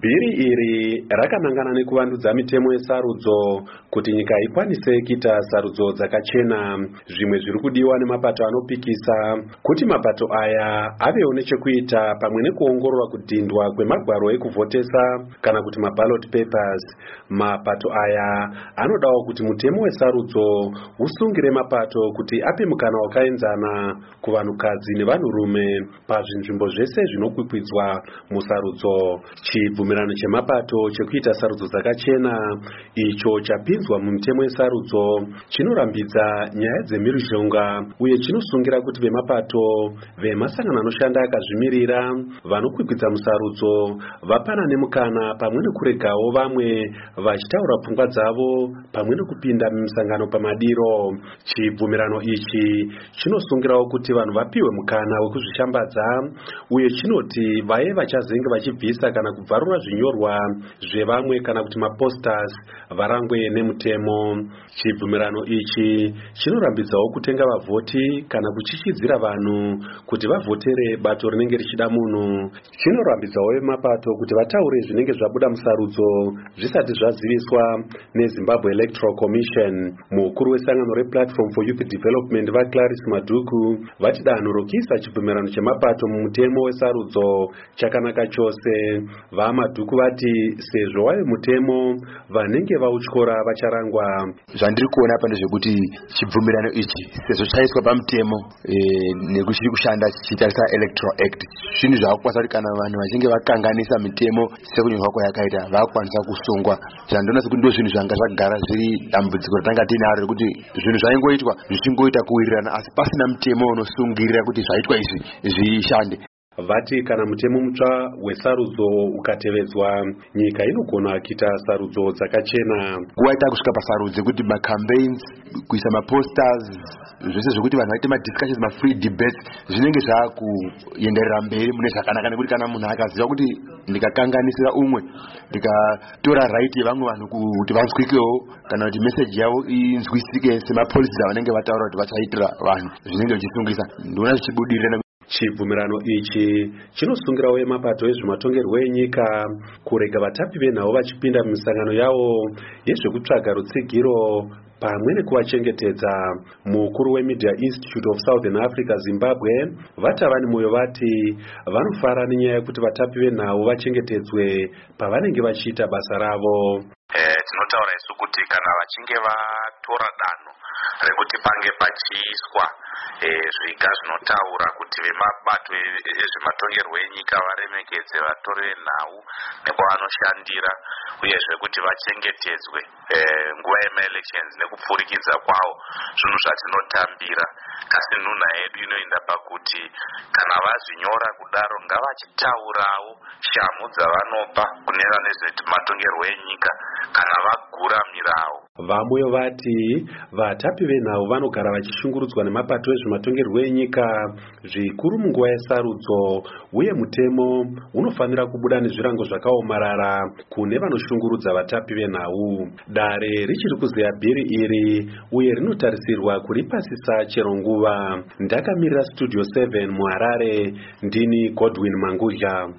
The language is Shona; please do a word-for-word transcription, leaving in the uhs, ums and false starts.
Bhiri iri rakanangana nekuvandudza mitemo yesarudzo kuti nyika ikwanise kuita sarudzo dzakachena. Zvimwe zviri kudiwa nemapato anopikisa kuti mapato aya avewo nechekuita pamwe nekuongorora kudhindwa kwemagwaro ekuvhotesa kana kuti maballot papers. Mapato aya anodawo kuti mutemo wesarudzo usungire mapato kuti ape mukana wakaenzana kuvanhukadzi nevanhurume pazvinzvimbo zvese zvinokwikwidzwa musarudzo. Chibvumirano chemapato chekuita sarudzo dzakachena icho chapinzwa mumutemo yesarudzo chinorambidza nyaya dzemhirizhonga uye chinosungira kuti vemapato vemasangano anoshanda akazvimirira vanokwikwidza musarudzo vapanane mukana pamwe nekuregawo vamwe vachitaura pfungwa dzavo pamwe nekupinda mumisangano pamadiro. Chibvumirano ichi chinosungirawo kuti vanhu vapiwe mukana wekuzvishambadza uye chinoti vaye vachazenge vachibvisa kana kubvarura zvinyorwa zvevamwe kana kuti maposters varangwe nemutemo. Chibvumirano ichi chinorambidzawo kutenga vavhoti kana kuchichidzira vanhu kuti vavhotere bato rinenge richida munhu. Chinorambidzawo vemapato kuti vataure zvinenge zvabuda musarudzo zvisati zvaziviswa neZimbabwe Electoral Commission. Mukuru wesangano rePlatform for Youth Development vaClarice Maduku vati danho rokuisa chibvumirano chemapato mumutemo wesarudzo chakanaka chose. VaMaduku vati sezvo wave mutemo vanenge vautyora vacharangwa. Zvandiri kuona pano zvekuti chibvumirano ichi sezvo chaiswa pamutemo e, nekuchiri kushanda chichitarisa Electoral Act zvinhu zvakukwanisa kuti kana vanhu vachinge vakanganisa mitemo sekunyorwa kwayakaita vakukwanisa kusungwa. Zvandinoona sekuti ndo zvinhu zvanga zvagara zviri dambudziko ratanga tinaro rekuti zvinhu zvaingoitwa zvichingoita kuwirirana asi pasina mutemo unosungirira kuti zvaitwa izvi zvishande. Vati kana mutemo mutsva wesarudzo ukatevedzwa nyika inogona kuita sarudzo dzakachena. Nguva ita kusvika pasarudzo kuti macampaigns kuisa maposters zvese zvokuti vanhu vaite madiscussions mafree debates zvinenge zvaakuenderera mberi mune zvakanaka nekuti kana munhu akaziva kuti ndikakanganisira umwe ndikatora right yevamwe vanhu kuti vanzwikewo kana kuti message yavo inzwisike semapolicies avanenge vataura kuti vachaitira vanhu zvinenge zvichisungisa ndinoona zvichibudirira. Chibvumirano ichi chinosungirawo vemapato ezvematongerwo enyika kurega vatapi venhau vachipinda mumisangano yavo yezvekutsvaga rutsigiro pamwe nekuvachengetedza. Mukuru weMedia Institute of Southern Africa Zimbabwe vati vane mwoyo vati vanofara nenyaya yekuti vatapi venhau vachengetedzwe pavanenge vachiita basa ravo. Eh, tinotaura isu kuti kana vachinge vatora danho rekuti pange pachiiswa eh, zviga zvinotaura kuti vemabato ezvematongerwo enyika varemekedze vatori venhau nekwanoshandira uyezve kuti vachengetedzwe eh, nguva yemaelections nekupfurikidza kwawo zvinhu zvatinotambira. Kasi nhunha yedu inoenda pakuti kana vazvinyora kudaro ngavachitaurawo shamu dzavanopa kune vanezvematongerwo enyika kana vagura mirawo. Vamwewo vati vatapi venhau vanogara vachishungurudzwa nemapato ezvematongerwo enyika zvikuru munguva yesarudzo uye mutemo unofanira kubuda nezvirango zvakaomarara kune vanoshungurudza vatapi venhau. Dare richiri kuzeya bhiri iri uye rinotarisirwa kuripasisa chero nguva. Ndakamirira Studio seven muHarare ndini Godwin Mangudya.